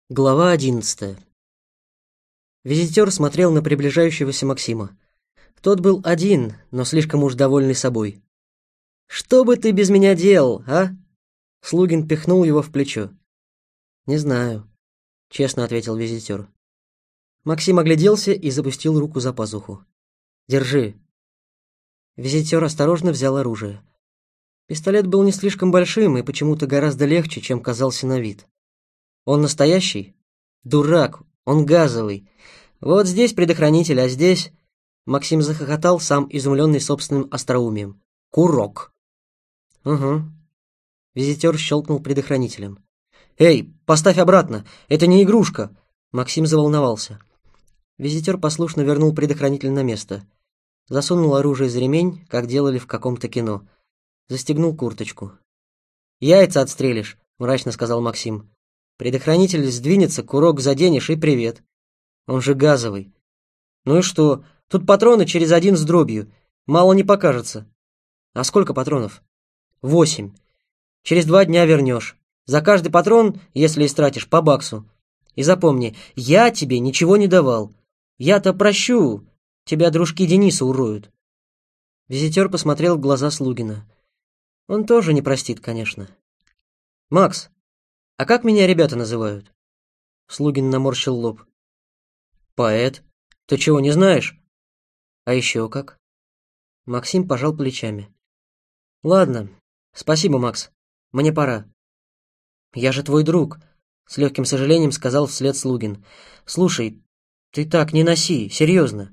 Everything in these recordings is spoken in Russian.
Глава 11. Визитер смотрел на приближающегося Максима. Тот был один, но слишком уж довольный собой. «Что бы ты без меня делал, а?» Слугин пихнул его в плечо. «Не знаю», — честно ответил визитер. Максим огляделся и запустил руку за пазуху. «Держи». Визитер осторожно взял оружие. Пистолет был не слишком большим и почему-то гораздо легче, чем казался на вид. Он настоящий? Дурак, он газовый. Вот здесь предохранитель, а здесь... Максим захохотал, сам изумленный собственным остроумием. Курок. Угу. Визитер щелкнул предохранителем. «Эй, поставь обратно, это не игрушка!» Максим заволновался. Визитер послушно вернул предохранитель на место. Засунул оружие за ремень, как делали в каком-то кино. Застегнул курточку. «Яйца отстрелишь», — мрачно сказал Максим. «Предохранитель сдвинется, курок заденешь и привет. Он же газовый. Ну и что? Тут патроны через один с дробью. Мало не покажется. А сколько патронов? 8. Через 2 дня вернешь. За каждый патрон, если истратишь, по баксу. И запомни, я тебе ничего не давал. Я-то прощу. Тебя дружки Дениса уроют». Визитер посмотрел в глаза Слугина. Он тоже не простит, конечно. «Макс, а как меня ребята называют?» Слугин наморщил лоб. «Поэт. Ты чего, не знаешь?» «А еще как?» Максим пожал плечами. «Ладно. Спасибо, Макс. Мне пора». «Я же твой друг», — с легким сожалением сказал вслед Слугин. «Слушай, ты так не носи, серьезно».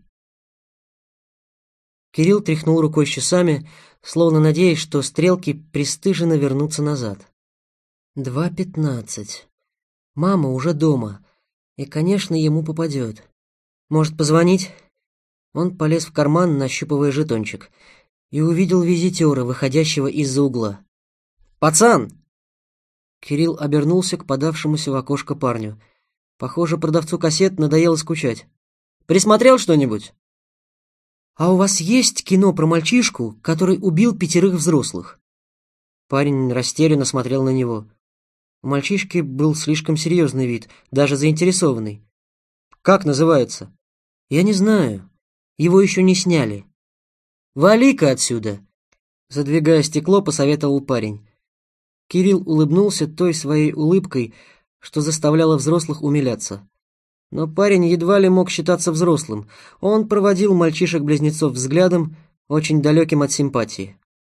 Кирилл тряхнул рукой с часами, словно надеясь, что стрелки пристыженно вернутся назад. 2:15. Мама уже дома, и, конечно, ему попадет. Может, позвонить? Он полез в карман, нащупывая жетончик, и увидел визитера, выходящего из-за угла. «Пацан!» Кирилл обернулся к подавшемуся в окошко парню. Похоже, продавцу кассет надоело скучать. «Присмотрел что-нибудь?» «А у вас есть кино про мальчишку, который убил 5 взрослых?» Парень растерянно смотрел на него. У мальчишки был слишком серьезный вид, даже заинтересованный. «Как называется?» «Я не знаю. Его еще не сняли». «Вали-ка отсюда!» Задвигая стекло, посоветовал парень. Кирилл улыбнулся той своей улыбкой, что заставляло взрослых умиляться. Но парень едва ли мог считаться взрослым. Он проводил мальчишек-близнецов взглядом, очень далеким от симпатии.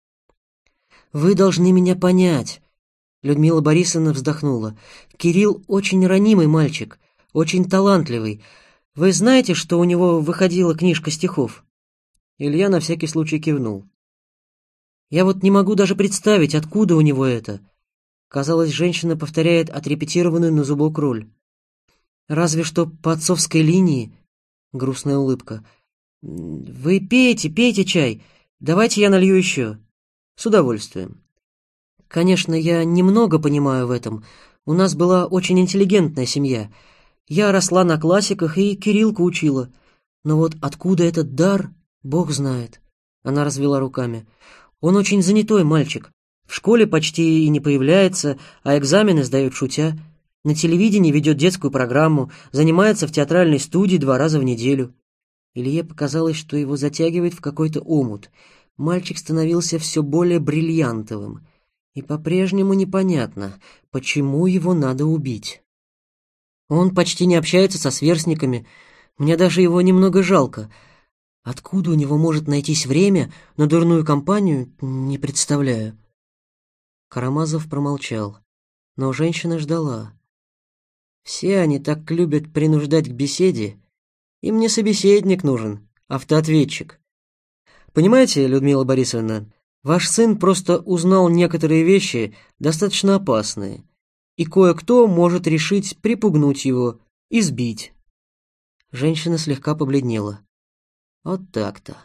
«Вы должны меня понять», — Людмила Борисовна вздохнула. «Кирилл очень ранимый мальчик, очень талантливый. Вы знаете, что у него выходила книжка стихов?» Илья на всякий случай кивнул. «Я вот не могу даже представить, откуда у него это». Казалось, женщина повторяет отрепетированную на зубок роль. «Разве что по отцовской линии», — грустная улыбка. «Вы пейте, пейте чай. Давайте я налью еще». «С удовольствием». «Конечно, я немного понимаю в этом. У нас была очень интеллигентная семья. Я росла на классиках и Кириллку учила. Но вот откуда этот дар, Бог знает». Она развела руками. «Он очень занятой мальчик. В школе почти и не появляется, а экзамены сдает шутя. На телевидении ведет детскую программу, занимается в театральной студии 2 раза в неделю». Илье показалось, что его затягивает в какой-то омут. Мальчик становился все более бриллиантовым. И по-прежнему непонятно, почему его надо убить. Он почти не общается со сверстниками. Мне даже его немного жалко. Откуда у него может найтись время на дурную компанию, не представляю. Карамазов промолчал, но женщина ждала. Все они так любят принуждать к беседе. Им не собеседник нужен, автоответчик. Понимаете, Людмила Борисовна, ваш сын просто узнал некоторые вещи, достаточно опасные, и кое-кто может решить припугнуть его, избить. Женщина слегка побледнела. Вот так-то.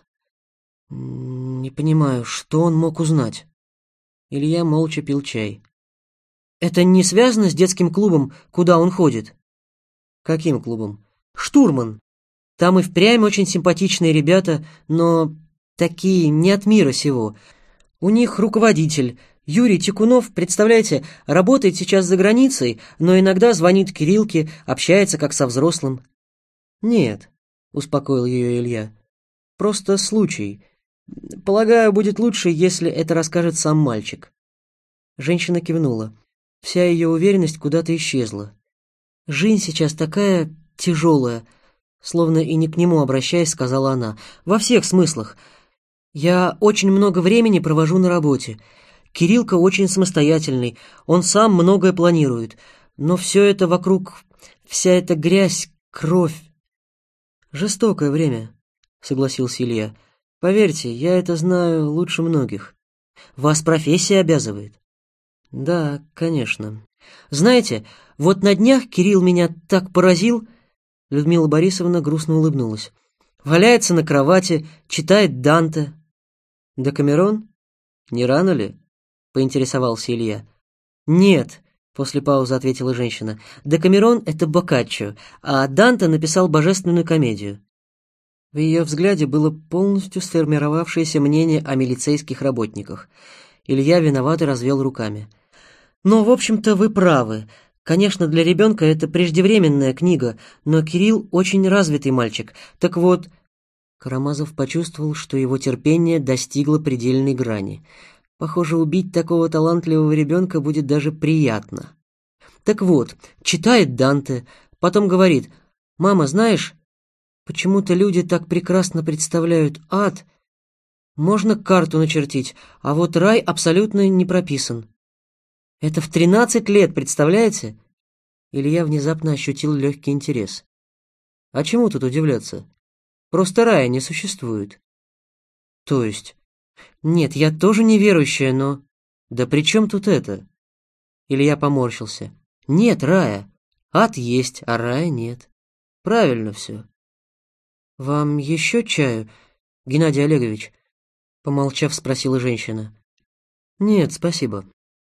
Не понимаю, что он мог узнать? Илья молча пил чай. Это не связано с детским клубом, куда он ходит? Каким клубом? Штурман. Там и впрямь очень симпатичные ребята, но такие не от мира сего. У них руководитель, Юрий Тикунов, представляете, работает сейчас за границей, но иногда звонит Кириллке, общается как со взрослым». «Нет», — успокоил ее Илья, — «просто случай. Полагаю, будет лучше, если это расскажет сам мальчик». Женщина кивнула. Вся ее уверенность куда-то исчезла. «Жизнь сейчас такая тяжелая», словно и не к нему обращаясь, сказала она. «Во всех смыслах. Я очень много времени провожу на работе. Кириллка очень самостоятельный, он сам многое планирует. Но все это вокруг, вся эта грязь, кровь. Жестокое время», — согласился Илья. «Поверьте, я это знаю лучше многих. Вас профессия обязывает». «Да, конечно. Знаете, вот на днях Кирилл меня так поразил...» Людмила Борисовна грустно улыбнулась. «Валяется на кровати, читает Данте». «Декамерон? Не рано ли?» — поинтересовался Илья. «Нет», — после паузы ответила женщина. «Декамерон — это Боккаччо, а Данте написал божественную комедию». В ее взгляде было полностью сформировавшееся мнение о милицейских работниках. Илья виновато развел руками. «Но, в общем-то, вы правы. Конечно, для ребенка это преждевременная книга, но Кирилл очень развитый мальчик. Так вот...» Карамазов почувствовал, что его терпение достигло предельной грани. Похоже, убить такого талантливого ребенка будет даже приятно. Так вот, читает Данте, потом говорит: «Мама, знаешь, почему-то люди так прекрасно представляют ад. Можно карту начертить, а вот рай абсолютно не прописан». Это в 13 лет, представляете? Илья внезапно ощутил легкий интерес. А чему тут удивляться? Просто рая не существует. То есть? Нет, я тоже неверующая, но... Да при чем тут это? Илья поморщился. Нет рая. Ад есть, а рая нет. Правильно все. Вам еще чаю, Геннадий Олегович? Помолчав, спросила женщина. Нет, спасибо.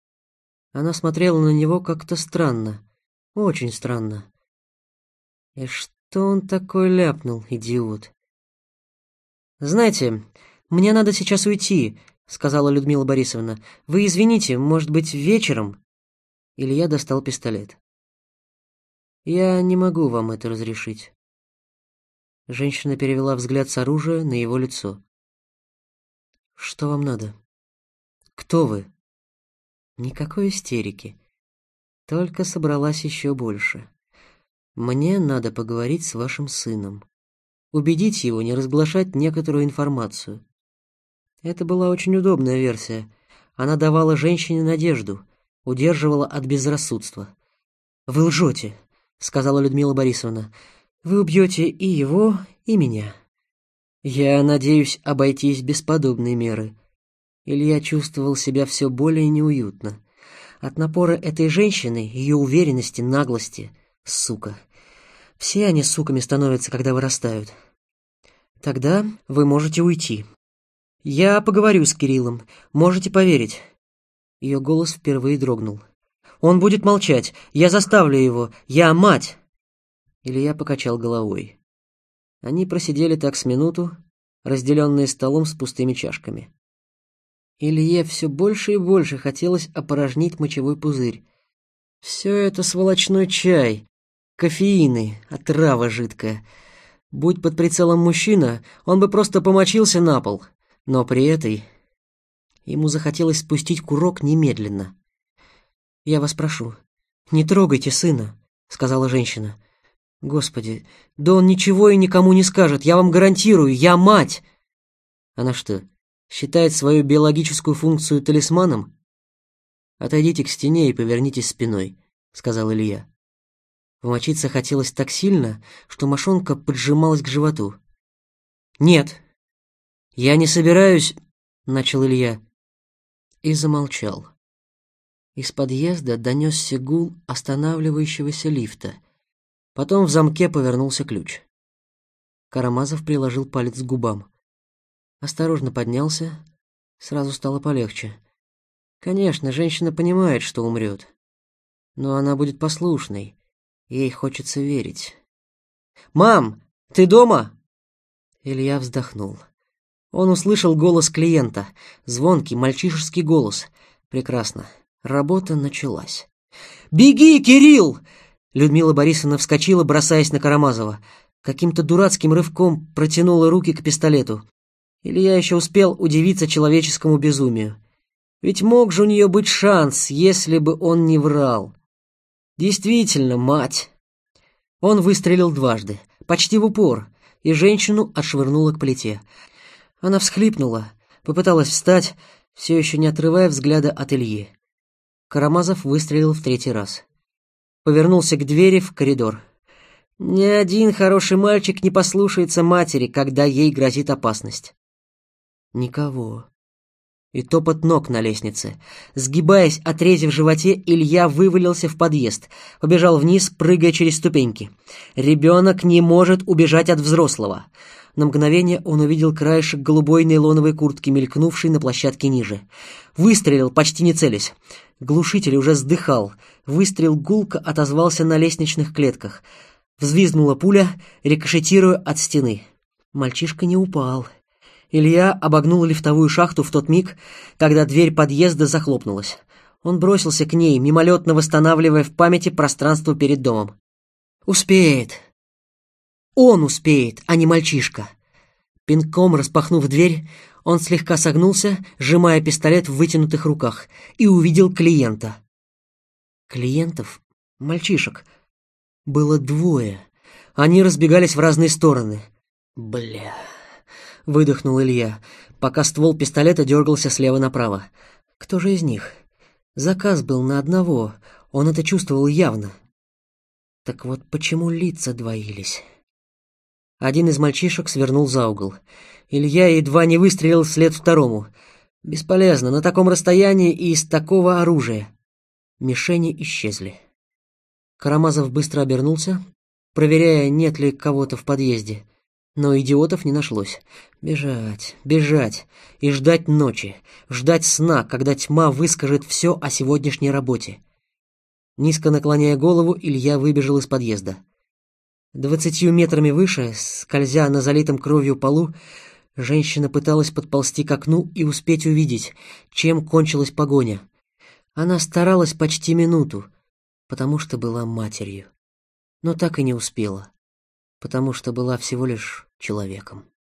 Она смотрела на него как-то странно, очень странно. И что он такой ляпнул, идиот? «Знаете, мне надо сейчас уйти», — сказала Людмила Борисовна. «Вы извините, может быть, вечером?» Илья достал пистолет. «Я не могу вам это разрешить». Женщина перевела взгляд с оружия на его лицо. «Что вам надо? Кто вы?» Никакой истерики. Только собралась еще больше. «Мне надо поговорить с вашим сыном. Убедить его не разглашать некоторую информацию». Это была очень удобная версия. Она давала женщине надежду, удерживала от безрассудства. «Вы лжете», — сказала Людмила Борисовна. «Вы убьете и его, и меня». «Я надеюсь обойтись без подобной меры». Илья чувствовал себя все более неуютно. От напора этой женщины, ее уверенности, наглости. Сука. Все они суками становятся, когда вырастают. «Тогда вы можете уйти. Я поговорю с Кириллом, можете поверить». Ее голос впервые дрогнул. «Он будет молчать, я заставлю его, я мать!» Илья покачал головой. Они просидели так с минуту, разделенные столом с пустыми чашками. Илье все больше и больше хотелось опорожнить мочевой пузырь. Все это сволочной чай, кофеины, отрава жидкая. Будь под прицелом мужчина, он бы просто помочился на пол. Но при этой ему захотелось спустить курок немедленно. «Я вас прошу, не трогайте сына», — сказала женщина. «Господи, да он ничего и никому не скажет, я вам гарантирую, я мать!» Она что, считает свою биологическую функцию талисманом? «Отойдите к стене и повернитесь спиной», — сказал Илья. Помочиться хотелось так сильно, что мошонка поджималась к животу. «Нет, я не собираюсь», — начал Илья. И замолчал. Из подъезда донесся гул останавливающегося лифта. Потом в замке повернулся ключ. Карамазов приложил палец к губам. Осторожно поднялся, сразу стало полегче. Конечно, женщина понимает, что умрет. Но она будет послушной. Ей хочется верить. «Мам, ты дома?» Илья вздохнул. Он услышал голос клиента, звонкий мальчишеский голос. Прекрасно. Работа началась. «Беги, Кирилл!» Людмила Борисовна вскочила, бросаясь на Карамазова. Каким-то дурацким рывком протянула руки к пистолету. Илья еще успел удивиться человеческому безумию. Ведь мог же у нее быть шанс, если бы он не врал. Действительно, мать. Он выстрелил дважды, почти в упор, и женщину отшвырнуло к плите. Она всхлипнула, попыталась встать, все еще не отрывая взгляда от Ильи. Карамазов выстрелил в третий раз. Повернулся к двери в коридор. Ни один хороший мальчик не послушается матери, когда ей грозит опасность. Никого. И топот ног на лестнице. Сгибаясь от рези в животе, Илья вывалился в подъезд. Побежал вниз, прыгая через ступеньки. Ребенок не может убежать от взрослого. На мгновение он увидел краешек голубой нейлоновой куртки, мелькнувшей на площадке ниже. Выстрелил, почти не целясь. Глушитель уже сдыхал. Выстрел гулко отозвался на лестничных клетках. Взвизгнула пуля, рикошетируя от стены. Мальчишка не упал. Илья обогнул лифтовую шахту в тот миг, когда дверь подъезда захлопнулась. Он бросился к ней, мимолетно восстанавливая в памяти пространство перед домом. Успеет. Он успеет, а не мальчишка. Пинком распахнув дверь, он слегка согнулся, сжимая пистолет в вытянутых руках, и увидел клиента. Клиентов, мальчишек, было двое. Они разбегались в разные стороны. Бля... Выдохнул Илья, пока ствол пистолета дергался слева направо. Кто же из них? Заказ был на одного, он это чувствовал явно. Так вот почему лица двоились? Один из мальчишек свернул за угол. Илья едва не выстрелил вслед второму. Бесполезно, на таком расстоянии и из такого оружия. Мишени исчезли. Карамазов быстро обернулся, проверяя, нет ли кого-то в подъезде. Но идиотов не нашлось. Бежать, бежать и ждать ночи, ждать сна, когда тьма выскажет все о сегодняшней работе. Низко наклоняя голову, Илья выбежал из подъезда. 20 метрами выше, скользя на залитом кровью полу, женщина пыталась подползти к окну и успеть увидеть, чем кончилась погоня. Она старалась почти минуту, потому что была матерью, но так и не успела, потому что была всего лишь человеком.